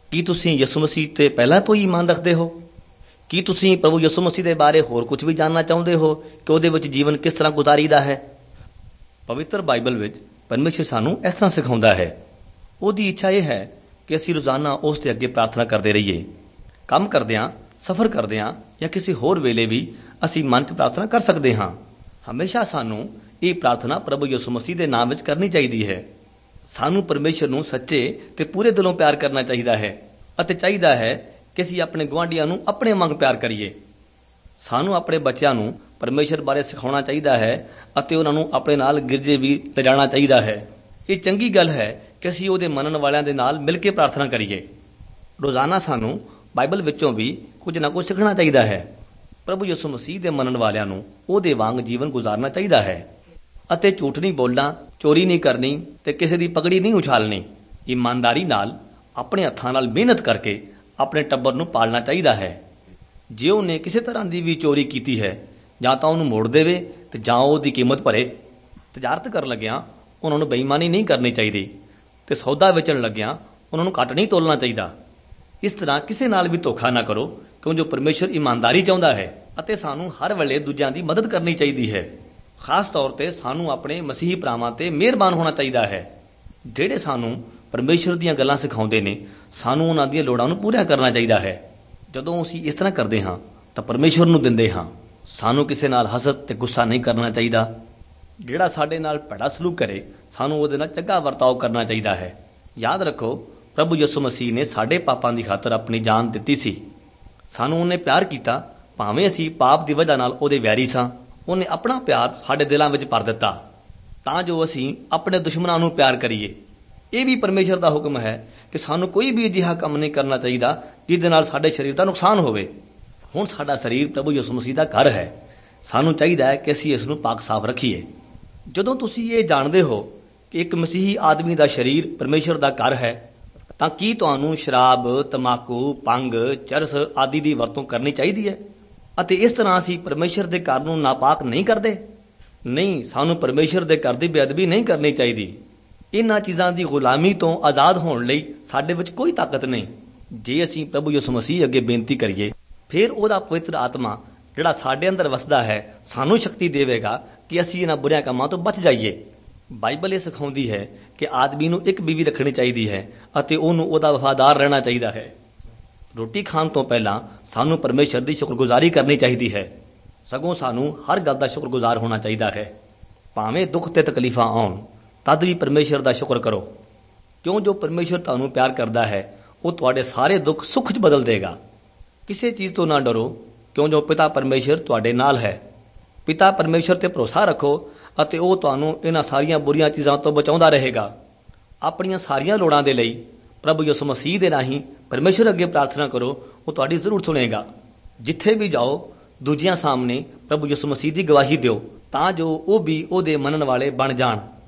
ਕੀ ਤੁਸੀਂ ਯਿਸੂ ਮਸੀਹ ਤੇ ਪਹਿਲਾਂ ਤੋਂ ਹੀ ਈਮਾਨ ਰੱਖਦੇ ਹੋ? ਕੀ ਤੁਸੀਂ ਪ੍ਰਭੂ ਯਿਸੂ ਮਸੀਹ ਦੇ ਬਾਰੇ ਹੋਰ ਕੁਝ ਵੀ ਜਾਣਨਾ ਚਾਹੁੰਦੇ ਹੋ ਕਿ ਉਹਦੇ ਵਿੱਚ ਜੀਵਨ ਕਿਸ ਤਰ੍ਹਾਂ ਗੁਜ਼ਾਰੀਦਾ ਹੈ? ਪਵਿੱਤਰ ਬਾਈਬਲ ਵਿੱਚ ਪਰਮੇਸ਼ਰ ਸਾਨੂੰ ਇਸ ਤਰ੍ਹਾਂ ਸਿਖਾਉਂਦਾ ਹੈ। ਉਹਦੀ ਇੱਛਾ ਇਹ ਹੈ ਕਿ ਅਸੀਂ ਰੋਜ਼ਾਨਾ ਉਸ ਦੇ ਅੱਗੇ ਪ੍ਰਾਰਥਨਾ ਕਰਦੇ ਰਹੀਏ। ਕੰਮ ਕਰਦਿਆਂ, ਸਫ਼ਰ ਕਰਦਿਆਂ ਜਾਂ ਕਿਸੇ ਹੋਰ ਵੇਲੇ ਵੀ ਅਸੀਂ ਮਨ 'ਚ ਪ੍ਰਾਰਥਨਾ ਕਰ ਸਕਦੇ ਹਾਂ। ਹਮੇਸ਼ਾ ਸਾਨੂੰ ਇਹ ਪ੍ਰਾਰਥਨਾ ਪ੍ਰਭੂ ਯਿਸੂ ਮਸੀਹ ਦੇ ਨਾਮ ਵਿੱਚ ਕਰਨੀ ਚਾਹੀਦੀ ਹੈ। ਸਾਨੂੰ ਪਰਮੇਸ਼ਰ ਨੂੰ ਸੱਚੇ ਤੇ ਪੂਰੇ ਦਿਲੋਂ ਪਿਆਰ ਕਰਨਾ ਚਾਹੀਦਾ ਹੈ ਅਤੇ ਚਾਹੀਦਾ ਹੈ ਕਿ ਅਸੀਂ ਆਪਣੇ ਗੁਆਂਢੀਆਂ ਨੂੰ ਆਪਣੇ ਵਾਂਗ ਪਿਆਰ ਕਰੀਏ। ਸਾਨੂੰ ਆਪਣੇ ਬੱਚਿਆਂ ਨੂੰ ਪਰਮੇਸ਼ਰ ਬਾਰੇ ਸਿਖਾਉਣਾ ਚਾਹੀਦਾ ਹੈ ਅਤੇ ਉਹਨਾਂ ਨੂੰ ਆਪਣੇ ਨਾਲ ਗਿਰਜੇ ਵੀ ਲਿਜਾਣਾ ਚਾਹੀਦਾ ਹੈ। ਇਹ ਚੰਗੀ ਗੱਲ ਹੈ ਕਿ ਅਸੀਂ ਉਹਦੇ ਮੰਨਣ ਵਾਲਿਆਂ ਦੇ ਨਾਲ ਮਿਲ ਕੇ ਪ੍ਰਾਰਥਨਾ ਕਰੀਏ। ਰੋਜ਼ਾਨਾ ਸਾਨੂੰ ਬਾਈਬਲ ਵਿੱਚੋਂ ਵੀ ਕੁਝ ਨਾ ਕੁਝ ਸਿੱਖਣਾ ਚਾਹੀਦਾ ਹੈ। ਪ੍ਰਭੂ ਯਿਸੂ ਮਸੀਹ ਦੇ ਮੰਨਣ ਵਾਲਿਆਂ ਨੂੰ ਉਹਦੇ ਵਾਂਗ ਜੀਵਨ ਗੁਜ਼ਾਰਨਾ ਚਾਹੀਦਾ ਹੈ ਅਤੇ ਝੂਠ ਨਹੀਂ ਬੋਲਣਾ, ਚੋਰੀ ਨਹੀਂ ਕਰਨੀ ਤੇ ਕਿਸੇ ਦੀ ਪਗੜੀ ਨਹੀਂ ਉਛਾਲਣੀ। ਇਮਾਨਦਾਰੀ ਨਾਲ ਆਪਣੇ ਹੱਥਾਂ ਨਾਲ ਮਿਹਨਤ ਕਰਕੇ ਆਪਣੇ ਟੱਬਰ ਨੂੰ ਪਾਲਣਾ ਚਾਹੀਦਾ ਹੈ। ਜੇ ਉਹਨੇ ਕਿਸੇ ਤਰ੍ਹਾਂ ਦੀ ਵੀ ਚੋਰੀ ਕੀਤੀ ਹੈ, ਜਾਂ ਤਾਂ ਉਹਨੂੰ ਮੋੜ ਦੇਵੇ ਤੇ ਜਾਂ ਉਹਦੀ ਕੀਮਤ ਭਰੇ। ਤਜਾਰਤ ਕਰਨ ਲੱਗਿਆਂ ਉਹਨਾਂ ਨੂੰ ਬੇਈਮਾਨੀ ਨਹੀਂ ਕਰਨੀ ਚਾਹੀਦੀ ਤੇ ਸੌਦਾ ਵੇਚਣ ਲੱਗਿਆਂ ਉਹਨਾਂ ਨੂੰ ਘੱਟ ਨਹੀਂ ਤੋਲਣਾ ਚਾਹੀਦਾ। ਇਸ ਤਰ੍ਹਾਂ ਕਿਸੇ ਨਾਲ ਵੀ ਧੋਖਾ ਨਾ ਕਰੋ, ਕਿਉਂ ਜੋ ਪਰਮੇਸ਼ਰ ਇਮਾਨਦਾਰੀ ਚਾਹੁੰਦਾ ਹੈ ਅਤੇ ਸਾਨੂੰ ਹਰ ਵੇਲੇ ਦੂਜਿਆਂ ਦੀ ਮਦਦ ਕਰਨੀ ਚਾਹੀਦੀ ਹੈ। ਖਾਸ ਤੌਰ ਤੇ ਸਾਨੂੰ ਆਪਣੇ ਮਸੀਹੀ ਭਰਾਵਾਂ ਤੇ ਮਿਹਰਬਾਨ ਹੋਣਾ ਚਾਹੀਦਾ ਹੈ, ਜਿਹੜੇ ਸਾਨੂੰ ਪਰਮੇਸ਼ਰ ਦੀਆਂ ਗੱਲਾਂ ਸਿਖਾਉਂਦੇ ਨੇ। ਸਾਨੂੰ ਉਹਨਾਂ ਦੀਆਂ ਲੋੜਾਂ ਨੂੰ ਪੂਰਾ ਕਰਨਾ ਚਾਹੀਦਾ ਹੈ। ਜਦੋਂ ਅਸੀਂ ਇਸ ਤਰ੍ਹਾਂ ਕਰਦੇ ਹਾਂ ਤਾਂ ਪਰਮੇਸ਼ਰ ਨੂੰ ਦਿੰਦੇ ਹਾਂ। ਸਾਨੂੰ ਕਿਸੇ ਨਾਲ ਹਸਦ ਤੇ ਗੁੱਸਾ ਨਹੀਂ ਕਰਨਾ ਚਾਹੀਦਾ। ਜਿਹੜਾ ਸਾਡੇ ਨਾਲ ਭੈੜਾ ਸਲੂਕ ਕਰੇ, ਸਾਨੂੰ ਉਹਦੇ ਨਾਲ ਚੰਗਾ ਵਰਤਾਓ ਕਰਨਾ ਚਾਹੀਦਾ ਹੈ। ਯਾਦ ਰੱਖੋ, ਪ੍ਰਭੂ ਯਿਸੂ ਮਸੀਹ ਨੇ ਸਾਡੇ ਪਾਪਾਂ ਦੀ ਖਾਤਰ ਆਪਣੀ ਜਾਨ ਦਿੱਤੀ ਸੀ। ਸਾਨੂੰ ਉਹਨੇ ਪਿਆਰ ਕੀਤਾ, ਭਾਵੇਂ ਅਸੀਂ ਪਾਪ ਦੀ ਵਜ੍ਹਾ ਨਾਲ ਉਹਦੇ ਵੈਰੀ ਸਾਂ। ਉਹਨੇ ਆਪਣਾ ਪਿਆਰ ਸਾਡੇ ਦਿਲਾਂ ਵਿੱਚ ਭਰ ਦਿੱਤਾ ਤਾਂ ਜੋ ਅਸੀਂ ਆਪਣੇ ਦੁਸ਼ਮਣਾਂ ਨੂੰ ਪਿਆਰ ਕਰੀਏ। ਇਹ ਵੀ ਪਰਮੇਸ਼ਰ ਦਾ ਹੁਕਮ ਹੈ ਕਿ ਸਾਨੂੰ ਕੋਈ ਵੀ ਅਜਿਹਾ ਕੰਮ ਨਹੀਂ ਕਰਨਾ ਚਾਹੀਦਾ ਜਿਹਦੇ ਨਾਲ ਸਾਡੇ ਸਰੀਰ ਦਾ ਨੁਕਸਾਨ ਹੋਵੇ। ਹੁਣ ਸਾਡਾ ਸਰੀਰ ਪ੍ਰਭੂ ਯਿਸੂ ਮਸੀਹ ਦਾ ਘਰ ਹੈ। ਸਾਨੂੰ ਚਾਹੀਦਾ ਹੈ ਕਿ ਅਸੀਂ ਇਸ ਨੂੰ ਪਾਕ ਸਾਫ਼ ਰੱਖੀਏ। ਜਦੋਂ ਤੁਸੀਂ ਇਹ ਜਾਣਦੇ ਹੋ ਕਿ ਇੱਕ ਮਸੀਹੀ ਆਦਮੀ ਦਾ ਸਰੀਰ ਪਰਮੇਸ਼ਰ ਦਾ ਘਰ ਹੈ, ਤਾਂ ਕੀ ਤੁਹਾਨੂੰ ਸ਼ਰਾਬ, ਤਮਾਕੂ, ਭੰਗ, ਚਰਸ ਆਦਿ ਦੀ ਵਰਤੋਂ ਕਰਨੀ ਚਾਹੀਦੀ ਹੈ? ਅਤੇ ਇਸ ਤਰ੍ਹਾਂ ਅਸੀਂ ਪਰਮੇਸ਼ਰ ਦੇ ਘਰ ਨੂੰ ਨਾਪਾਕ ਨਹੀਂ ਕਰਦੇ? ਨਹੀਂ, ਸਾਨੂੰ ਪਰਮੇਸ਼ਰ ਦੇ ਘਰ ਦੀ ਬੇਅਦਬੀ ਨਹੀਂ ਕਰਨੀ ਚਾਹੀਦੀ। ਇਹਨਾਂ ਚੀਜ਼ਾਂ ਦੀ ਗੁਲਾਮੀ ਤੋਂ ਆਜ਼ਾਦ ਹੋਣ ਲਈ ਸਾਡੇ ਵਿੱਚ ਕੋਈ ਤਾਕਤ ਨਹੀਂ। ਜੇ ਅਸੀਂ ਪ੍ਰਭੂ ਯਿਸੂ ਮਸੀਹ ਅੱਗੇ ਬੇਨਤੀ ਕਰੀਏ, ਫਿਰ ਉਹਦਾ ਪਵਿੱਤਰ ਆਤਮਾ ਜਿਹੜਾ ਸਾਡੇ ਅੰਦਰ ਵਸਦਾ ਹੈ ਸਾਨੂੰ ਸ਼ਕਤੀ ਦੇਵੇਗਾ ਕਿ ਅਸੀਂ ਇਹਨਾਂ ਬੁਰਿਆਂ ਕੰਮਾਂ ਤੋਂ ਬਚ ਜਾਈਏ। ਬਾਈਬਲ ਇਹ ਸਿਖਾਉਂਦੀ ਹੈ ਕਿ ਆਦਮੀ ਨੂੰ ਇੱਕ ਬੀਵੀ ਰੱਖਣੀ ਚਾਹੀਦੀ ਹੈ ਅਤੇ ਉਹਨੂੰ ਉਹਦਾ ਵਫਾਦਾਰ ਰਹਿਣਾ ਚਾਹੀਦਾ ਹੈ। ਰੋਟੀ ਖਾਣ ਤੋਂ ਪਹਿਲਾਂ ਸਾਨੂੰ ਪਰਮੇਸ਼ਰ ਦੀ ਸ਼ੁਕਰਗੁਜ਼ਾਰੀ ਕਰਨੀ ਚਾਹੀਦੀ ਹੈ। ਸਗੋਂ ਸਾਨੂੰ ਹਰ ਗੱਲ ਦਾ ਸ਼ੁਕਰਗੁਜ਼ਾਰ ਹੋਣਾ ਚਾਹੀਦਾ ਹੈ। ਭਾਵੇਂ ਦੁੱਖ ਤੇ ਤਕਲੀਫਾਂ ਆਉਣ, ਤਦ ਵੀ ਪਰਮੇਸ਼ਰ ਦਾ ਸ਼ੁਕਰ ਕਰੋ, ਕਿਉਂ ਜੋ ਪਰਮੇਸ਼ਰ ਤੁਹਾਨੂੰ ਪਿਆਰ ਕਰਦਾ ਹੈ ਉਹ ਤੁਹਾਡੇ ਸਾਰੇ ਦੁੱਖ ਸੁੱਖ 'ਚ ਬਦਲ ਦੇਗਾ। ਕਿਸੇ ਚੀਜ਼ ਤੋਂ ਨਾ ਡਰੋ, ਕਿਉਂ ਜੋ ਪਿਤਾ ਪਰਮੇਸ਼ਰ ਤੁਹਾਡੇ ਨਾਲ ਹੈ। ਪਿਤਾ ਪਰਮੇਸ਼ਰ ਤੇ ਭਰੋਸਾ ਰੱਖੋ ਅਤੇ ਉਹ ਤੁਹਾਨੂੰ ਇਹਨਾਂ ਸਾਰੀਆਂ ਬੁਰੀਆਂ ਚੀਜ਼ਾਂ ਤੋਂ ਬਚਾਉਂਦਾ ਰਹੇਗਾ। ਆਪਣੀਆਂ ਸਾਰੀਆਂ ਲੋੜਾਂ ਦੇ ਲਈ ਪ੍ਰਭੂ ਯਿਸੂ ਮਸੀਹ ਦੇ ਰਾਹੀਂ ਪਰਮੇਸ਼ਰ ਅੱਗੇ ਪ੍ਰਾਰਥਨਾ ਕਰੋ, ਉਹ ਤੁਹਾਡੀ ਜ਼ਰੂਰ ਸੁਣੇਗਾ। ਜਿੱਥੇ ਵੀ ਜਾਓ, ਦੂਜਿਆਂ ਸਾਹਮਣੇ ਪ੍ਰਭੂ ਯਿਸੂ ਮਸੀਹ ਦੀ ਗਵਾਹੀ ਦਿਓ, ਤਾਂ ਜੋ ਉਹ ਵੀ ਉਹਦੇ ਮੰਨਣ ਵਾਲੇ ਬਣ ਜਾਣ।